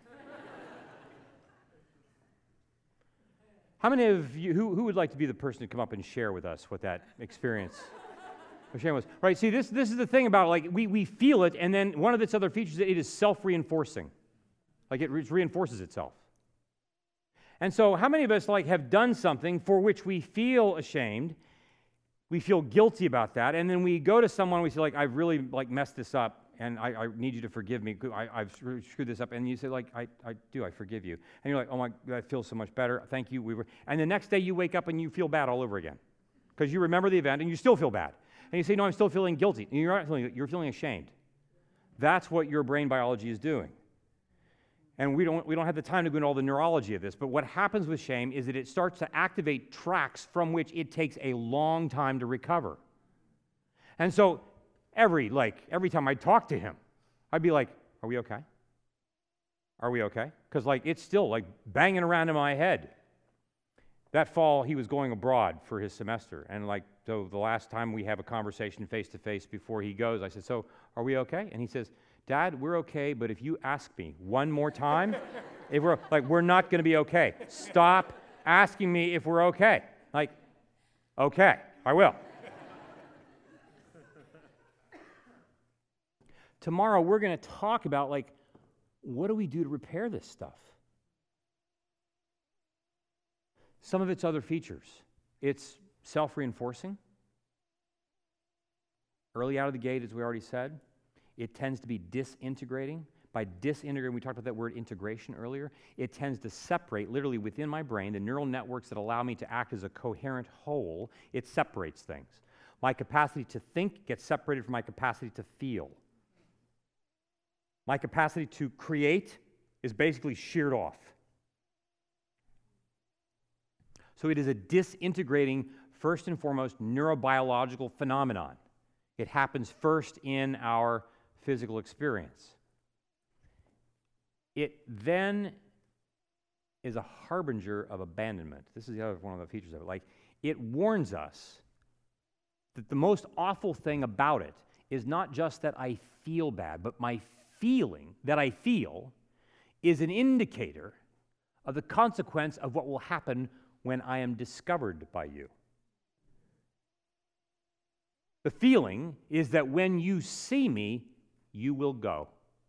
How many of you, who would like to be the person to come up and share with us what that experience of shame was? Right, see, this is the thing about it, like, we feel it, and then one of its other features is it is self-reinforcing. Like, it reinforces itself. And so, how many of us, like, have done something for which we feel ashamed, we feel guilty about that, and then we go to someone, we say, like, I've really, like, messed this up, and I need you to forgive me. I've screwed this up. And you say, like, I forgive you. And you're like, oh my, that feels so much better. Thank you. And the next day you wake up and you feel bad all over again. Because you remember the event and you still feel bad. And you say, no, I'm still feeling guilty. And you're feeling ashamed. That's what your brain biology is doing. And we don't have the time to go into all the neurology of this, but what happens with shame is that it starts to activate tracks from which it takes a long time to recover. And so every time I talk to him, I'd be like, are we okay? Are we okay? Because like it's still like banging around in my head. That fall, he was going abroad for his semester. And like, so the last time we have a conversation face to face before he goes, I said, so are we okay? And he says, Dad, we're okay, but if you ask me one more time, we're not going to be okay. Stop asking me if we're okay. Like, okay, I will. Tomorrow, we're going to talk about, like, what do we do to repair this stuff? Some of its other features. It's self-reinforcing. Early out of the gate, as we already said. It tends to be disintegrating. By disintegrating, we talked about that word integration earlier. It tends to separate, literally within my brain, the neural networks that allow me to act as a coherent whole. It separates things. My capacity to think gets separated from my capacity to feel. My capacity to create is basically sheared off. So it is a disintegrating, first and foremost, neurobiological phenomenon. It happens first in our physical experience. It then is a harbinger of abandonment. This is the other one of the features of it. Like, it warns us that the most awful thing about it is not just that I feel bad, but my feeling that I feel is an indicator of the consequence of what will happen when I am discovered by you. The feeling is that when you see me, you will go.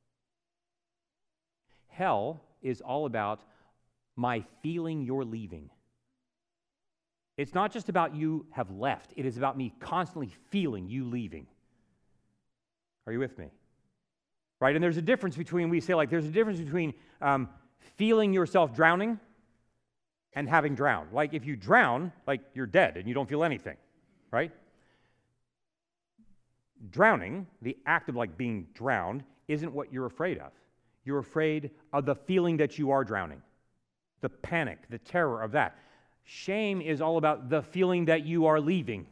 Hell is all about my feeling you're leaving. It's not just about you have left. It is about me constantly feeling you leaving. Are you with me? Right? And there's a difference between, there's a difference between feeling yourself drowning and having drowned. Like, if you drown, like, you're dead and you don't feel anything, right? Drowning, the act of like being drowned, isn't what you're afraid of. You're afraid of the feeling that you are drowning, the panic, the terror of that. Shame is all about the feeling that you are leaving.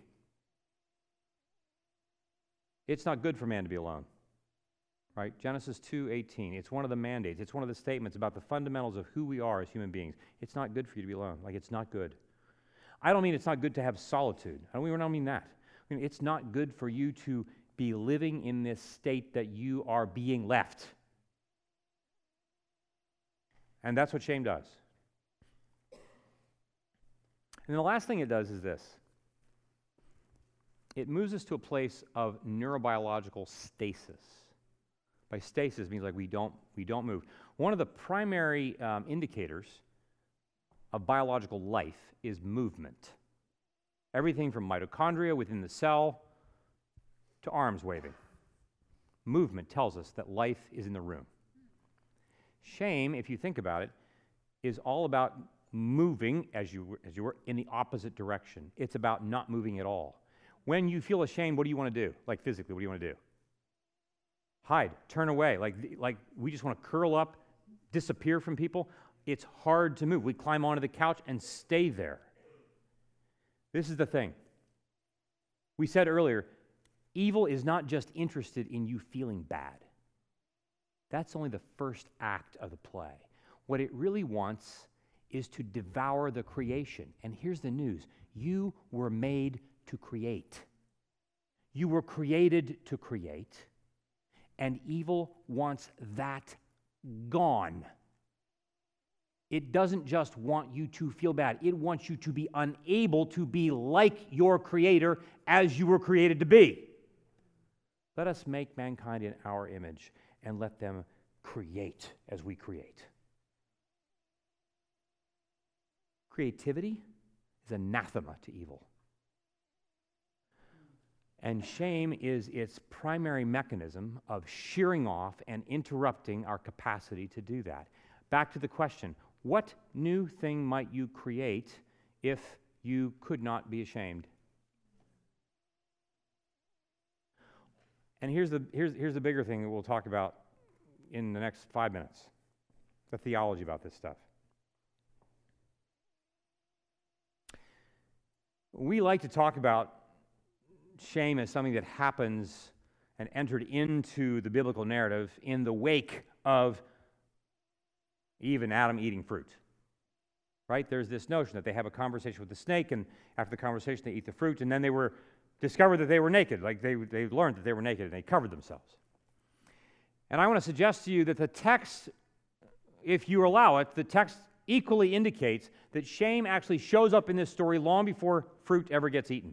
It's not good for man to be alone, right? Genesis 2:18. It's one of the mandates. It's one of the statements about the fundamentals of who we are as human beings. It's not good for you to be alone. Like, it's not good. I don't mean it's not good to have solitude. I don't mean that. I mean, it's not good for you to be living in this state that you are being left. And that's what shame does. And the last thing it does is this. It moves us to a place of neurobiological stasis. By stasis, it means like we don't move. One of the primary indicators of biological life is movement. Everything from mitochondria within the cell to arms waving. movement tells us that life is in the room. Shame, if you think about it, is all about moving, as you were, in the opposite direction. It's about not moving at all. When you feel ashamed, what do you want to do? Like physically, what do you want to do? Hide, turn away. Like we just want to curl up, disappear from people. It's hard to move. We climb onto the couch and stay there. This is the thing. We said earlier, evil is not just interested in you feeling bad. That's only the first act of the play. What it really wants is to devour the creation. And here's the news. You were made to create. You were created to create. And evil wants that gone. It doesn't just want you to feel bad. It wants you to be unable to be like your Creator as you were created to be. Let us make mankind in our image and let them create as we create. Creativity is anathema to evil. And shame is its primary mechanism of shearing off and interrupting our capacity to do that. Back to the question, what new thing might you create if you could not be ashamed? And here's the bigger thing that we'll talk about in the next 5 minutes, the theology about this stuff. We like to talk about shame as something that happens and entered into the biblical narrative in the wake of Eve and Adam eating fruit. Right? There's this notion that they have a conversation with the snake, and after the conversation they eat the fruit, and then they were discovered that they were naked. Like they learned that they were naked, and they covered themselves. And I want to suggest to you that the text, if you allow it, the text equally indicates that shame actually shows up in this story long before fruit ever gets eaten.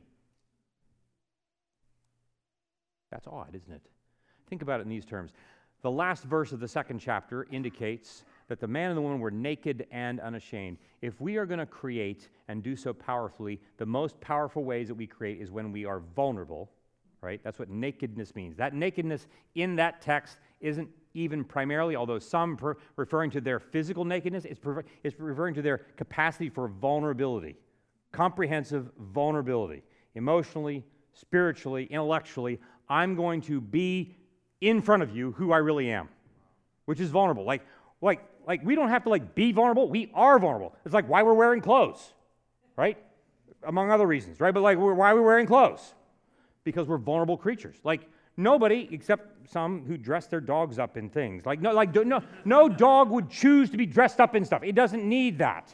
That's odd, isn't it? Think about it in these terms. The last verse of the second chapter indicates that the man and the woman were naked and unashamed. If we are going to create and do so powerfully, the most powerful ways that we create is when we are vulnerable, right? That's what nakedness means. That nakedness in that text isn't even primarily, although some referring to their physical nakedness, it's referring to their capacity for vulnerability, comprehensive vulnerability, emotionally, spiritually, intellectually. I'm going to be in front of you who I really am, which is vulnerable. Like we don't have to be vulnerable. We are vulnerable. It's like why we're wearing clothes, right? Among other reasons, right? But why are we wearing clothes? Because we're vulnerable creatures. Nobody, except some who dress their dogs up in things. No dog would choose to be dressed up in stuff. It doesn't need that.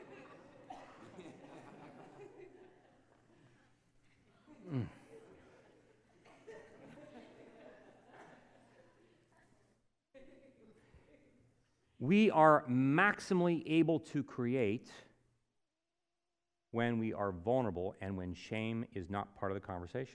We are maximally able to create when we are vulnerable and when shame is not part of the conversation.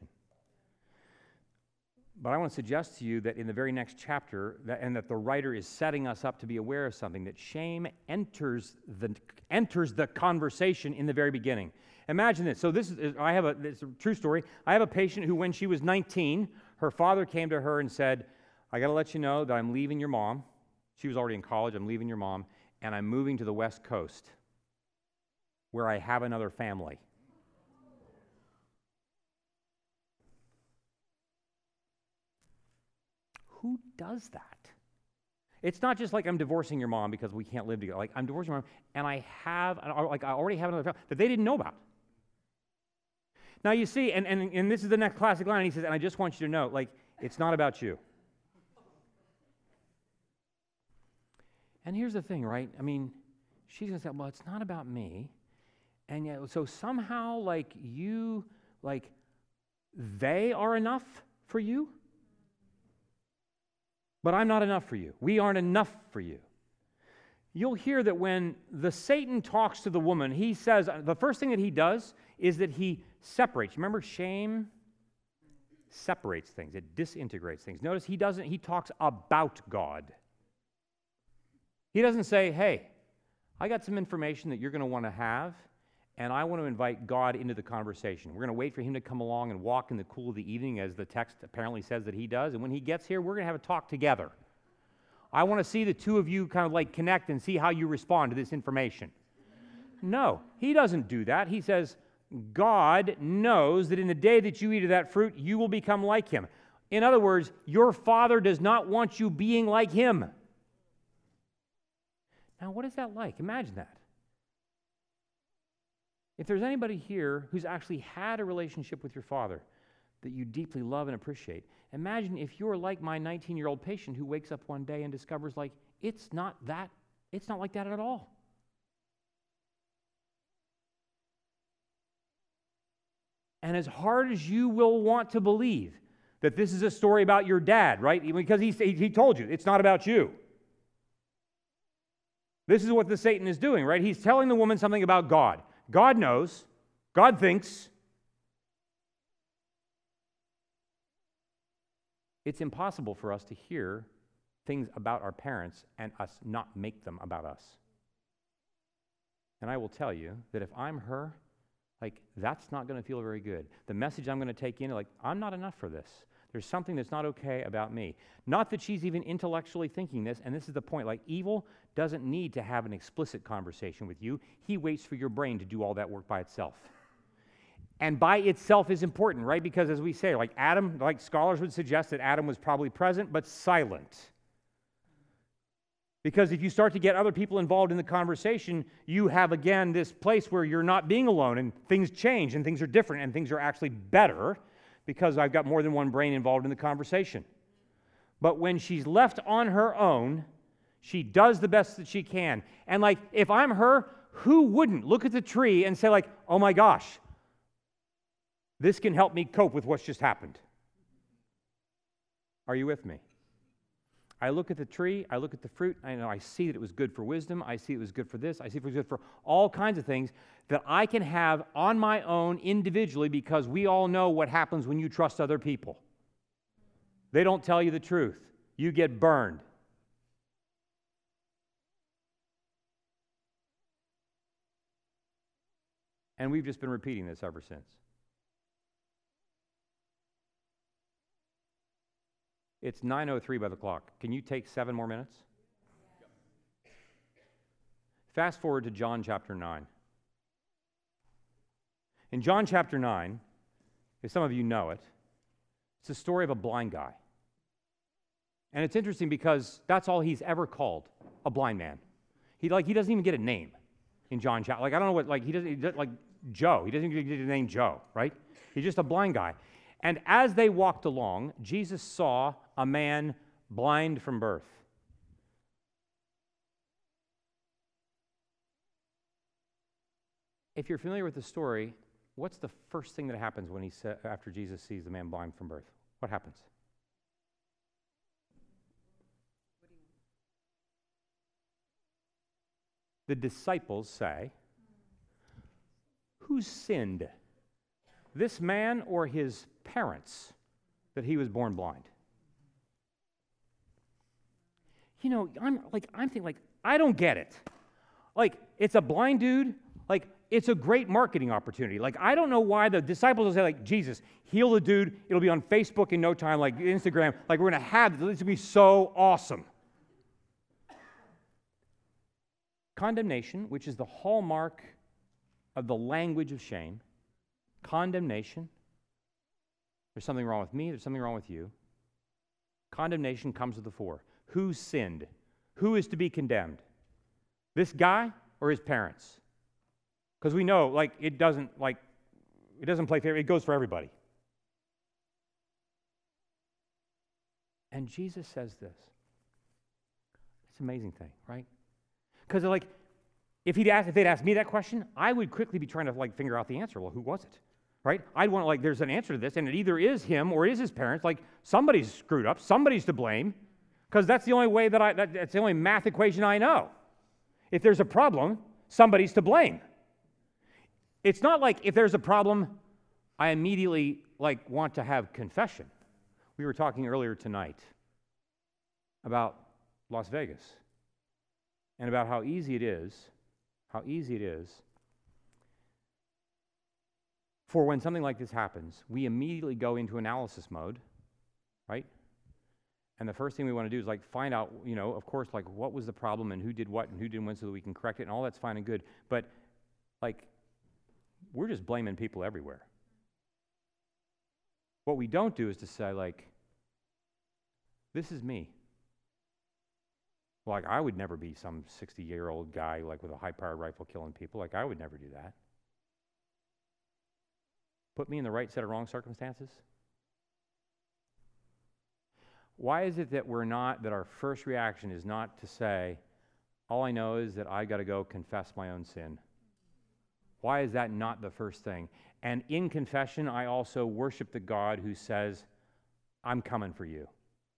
But I want to suggest to you that in the very next chapter, that the writer is setting us up to be aware of something, that shame enters the conversation in the very beginning. Imagine this. So it's a true story. I have a patient who, when she was 19, her father came to her and said, I got to let you know that I'm leaving your mom. She was already in college. I'm leaving your mom, and I'm moving to the West Coast, where I have another family. Who does that? It's not just like I'm divorcing your mom because we can't live together. I'm divorcing your mom, and I already have another family that they didn't know about. Now you see, and this is the next classic line. He says, and I just want you to know, it's not about you. And here's the thing, right? I mean, she's going to say, well, it's not about me. And yet, so somehow, they are enough for you, but I'm not enough for you. We aren't enough for you. You'll hear that when the Satan talks to the woman, he says, the first thing that he does is that he separates. Remember, shame separates things. It disintegrates things. Notice he talks about God. He doesn't say, hey, I got some information that you're going to want to have, and I want to invite God into the conversation. We're going to wait for him to come along and walk in the cool of the evening, as the text apparently says that he does. And when he gets here, we're going to have a talk together. I want to see the two of you kind of like connect and see how you respond to this information. No, he doesn't do that. He says, God knows that in the day that you eat of that fruit, you will become like him. In other words, your Father does not want you being like him. Now, what is that like? Imagine that. If there's anybody here who's actually had a relationship with your Father that you deeply love and appreciate, imagine if you're like my 19-year-old patient who wakes up one day and discovers, like, it's not like that at all. And as hard as you will want to believe that this is a story about your dad, right? Because he told you, it's not about you. This is what the Satan is doing, right? He's telling the woman something about God. God knows. God thinks. It's impossible for us to hear things about our parents and us not make them about us. And I will tell you that if I'm her, like, that's not going to feel very good. The message I'm going to take in, like, I'm not enough for this. There's something that's not okay about me. Not that she's even intellectually thinking this, and this is the point. Like, evil doesn't need to have an explicit conversation with you. He waits for your brain to do all that work by itself. And by itself is important, right? Because as we say, like Adam, like scholars would suggest that Adam was probably present but silent. Because if you start to get other people involved in the conversation, you have, again, this place where you're not being alone, and things change, and things are different, and things are actually better because I've got more than one brain involved in the conversation. But when she's left on her own, she does the best that she can. And like, if I'm her, who wouldn't look at the tree and say, like, oh my gosh, this can help me cope with what's just happened? Are you with me? I look at the tree, I look at the fruit, I see that it was good for wisdom, I see it was good for this, I see it was good for all kinds of things that I can have on my own individually, because we all know what happens when you trust other people. They don't tell you the truth. You get burned. And we've just been repeating this ever since. It's 9:03 by the clock. Can you take 7 more minutes? Fast forward to John chapter 9. In John chapter 9, if some of you know it, it's the story of a blind guy. And it's interesting because that's all he's ever called, a blind man. He doesn't even get a name in John chapter. Like, I don't know what, like, he doesn't like Joe. He doesn't even get the name Joe, right? He's just a blind guy. And as they walked along, Jesus saw a man blind from birth. If you're familiar with the story, what's the first thing that happens when after Jesus sees the man blind from birth? What happens? The disciples say, who sinned, this man or his parents, that he was born blind? You know, I'm thinking, like, I don't get it. Like, it's a blind dude. Like, it's a great marketing opportunity. Like, I don't know why the disciples will say, like, Jesus, heal the dude. It'll be on Facebook in no time, like Instagram. Like, we're going to have this. It's going to be so awesome. Condemnation, which is the hallmark of the language of shame. Condemnation. There's something wrong with me. There's something wrong with you. Condemnation comes to the fore. Who sinned? Who is to be condemned? This guy or his parents? Because we know, like, it doesn't play fair. It goes for everybody. And Jesus says this. It's an amazing thing, right? Because, like, if they'd asked me that question, I would quickly be trying to, like, figure out the answer. Well, who was it? Right? I'd want, like, there's an answer to this, and it either is him or it is his parents. Like, somebody's screwed up. Somebody's to blame. Because that's the only way that's the only math equation I know. If there's a problem, somebody's to blame. It's not like if there's a problem, I immediately, like, want to have confession. We were talking earlier tonight about Las Vegas and about how easy it is for when something like this happens, we immediately go into analysis mode, right? And the first thing we want to do is like find out, of course, like what was the problem and who did what and who did when so that we can correct it, and all that's fine and good. But like, we're just blaming people everywhere. What we don't do is to say like, this is me. Like, I would never be some 60-year-old guy like with a high-powered rifle killing people. Like, I would never do that. Put me in the right set of wrong circumstances. Why is it that that our first reaction is not to say, all I know is that I got to go confess my own sin? Why is that not the first thing? And in confession, I also worship the God who says, I'm coming for you.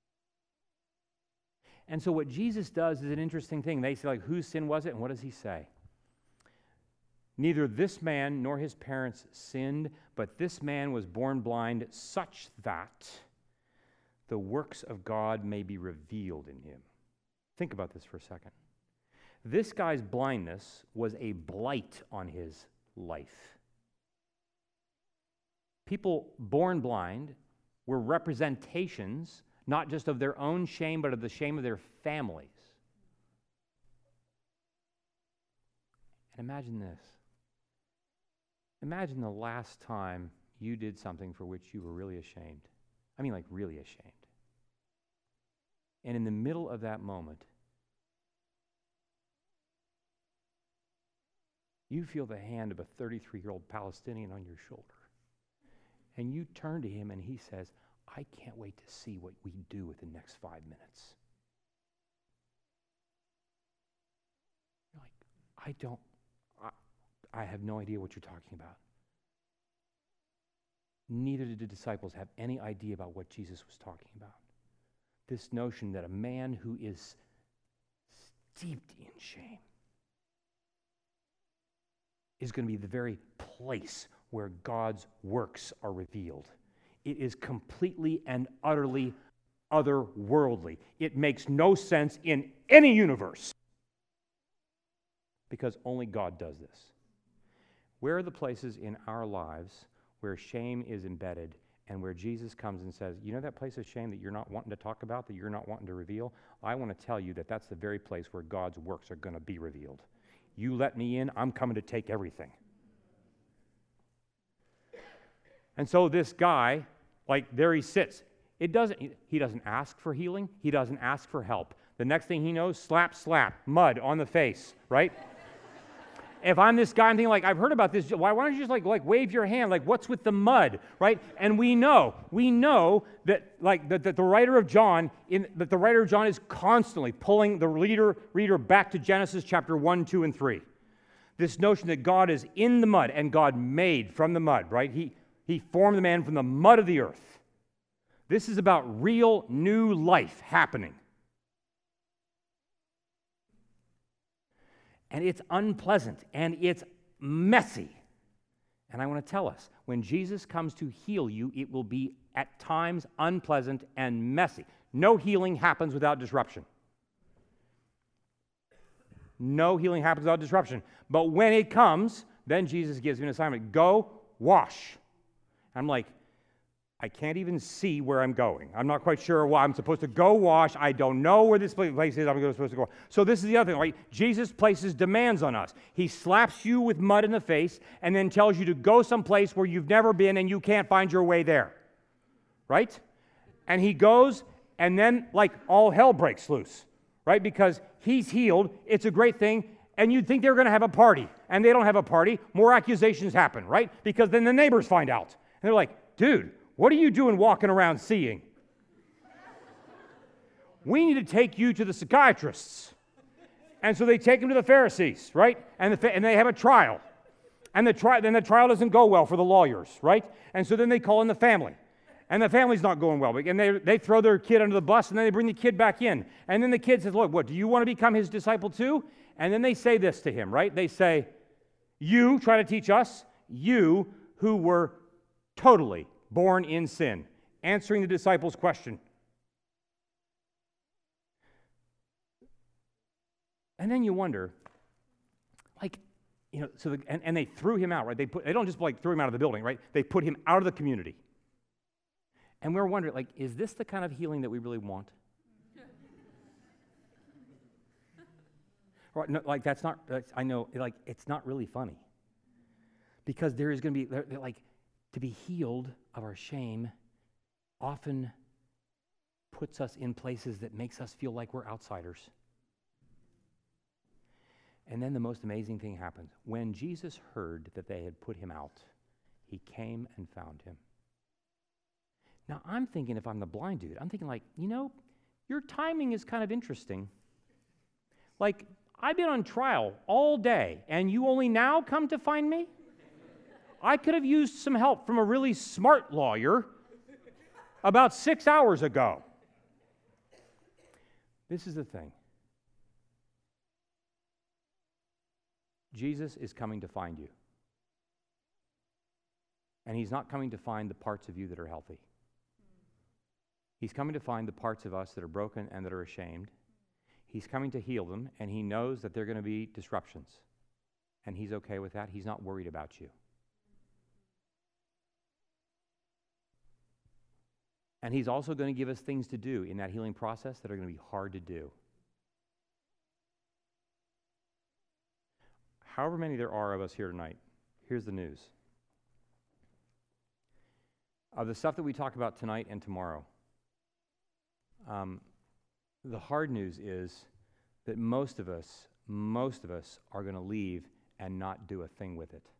And so what Jesus does is an interesting thing. They say, like, whose sin was it? And what does he say? Neither this man nor his parents sinned, but this man was born blind such that the works of God may be revealed in him. Think about this for a second. This guy's blindness was a blight on his life. People born blind were representations not just of their own shame, but of the shame of their families. And imagine this. Imagine the last time you did something for which you were really ashamed. I mean, like really ashamed. And in the middle of that moment, you feel the hand of a 33-year-old Palestinian on your shoulder. And you turn to him and he says, I can't wait to see what we do with the next 5 minutes. You're like, I have no idea what you're talking about. Neither did the disciples have any idea about what Jesus was talking about. This notion that a man who is steeped in shame is going to be the very place where God's works are revealed. It is completely and utterly otherworldly. It makes no sense in any universe because only God does this. Where are the places in our lives where shame is embedded and where Jesus comes and says, you know that place of shame that you're not wanting to talk about, that you're not wanting to reveal? I want to tell you that that's the very place where God's works are going to be revealed. You let me in, I'm coming to take everything. And so this guy, like there he sits. He doesn't ask for healing. He doesn't ask for help. The next thing he knows, slap, mud on the face, right? If I'm this guy, I'm thinking like, I've heard about this. Why don't you just like wave your hand? Like, what's with the mud, right? And we know that that the writer of John is constantly pulling the reader back to Genesis chapter 1, 2, and 3. This notion that God is in the mud and God made from the mud, right? He formed the man from the mud of the earth. This is about real new life happening. And it's unpleasant, and it's messy. And I want to tell us, when Jesus comes to heal you, it will be at times unpleasant and messy. No healing happens without disruption. No healing happens without disruption. But when it comes, then Jesus gives me an assignment. Go wash. I'm like, I can't even see where I'm going. I'm not quite sure why I'm supposed to go wash. I don't know where this place is. I'm supposed to go. So this is the other thing, right? Jesus places demands on us. He slaps you with mud in the face and then tells you to go someplace where you've never been and you can't find your way there, right? And he goes, and then like all hell breaks loose, right? Because he's healed. It's a great thing. And you'd think they were going to have a party, and they don't have a party. More accusations happen, right? Because then the neighbors find out. And they're like, dude, what are you doing walking around seeing? We need to take you to the psychiatrists. And so they take him to the Pharisees, right? And they have a trial. And then the trial doesn't go well for the lawyers, right? And so then they call in the family. And the family's not going well. And they throw their kid under the bus, and then they bring the kid back in. And then the kid says, look, what, do you want to become his disciple too? And then they say this to him, right? They say, you try to teach us, you who were totally born in sin, answering the disciples' question. And then you wonder, like, And they threw him out, right? They don't just throw him out of the building, right? They put him out of the community. And we're wondering, is this the kind of healing that we really want? Right, no, that's not, I know, it's not really funny. Because there is going to be, to be healed of our shame often puts us in places that makes us feel like we're outsiders. And then the most amazing thing happens. When Jesus heard that they had put him out, he came and found him. Now, I'm thinking, if I'm the blind dude, I'm thinking your timing is kind of interesting. I've been on trial all day, and you only now come to find me? I could have used some help from a really smart lawyer about 6 hours ago. This is the thing. Jesus is coming to find you. And he's not coming to find the parts of you that are healthy. He's coming to find the parts of us that are broken and that are ashamed. He's coming to heal them, and he knows that there are going to be disruptions. And he's okay with that. He's not worried about you. And he's also going to give us things to do in that healing process that are going to be hard to do. However many there are of us here tonight, here's the news. Of the stuff that we talk about tonight and tomorrow, the hard news is that most of us are going to leave and not do a thing with it.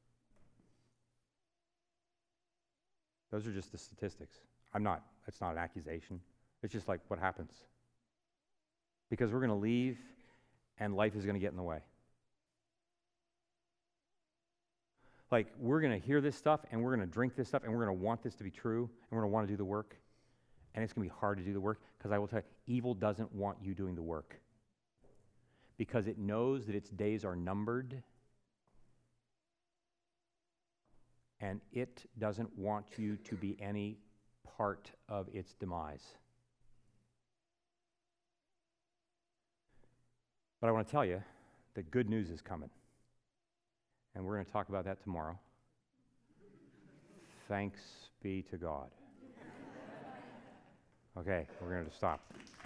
Those are just the statistics. It's not an accusation. It's just what happens. Because we're going to leave and life is going to get in the way. We're going to hear this stuff and we're going to drink this stuff and we're going to want this to be true and we're going to want to do the work. And it's going to be hard to do the work because I will tell you, evil doesn't want you doing the work. Because it knows that its days are numbered. And it doesn't want you to be any part of its demise. But I want to tell you that good news is coming. And we're going to talk about that tomorrow. Thanks be to God. Okay, we're going to stop.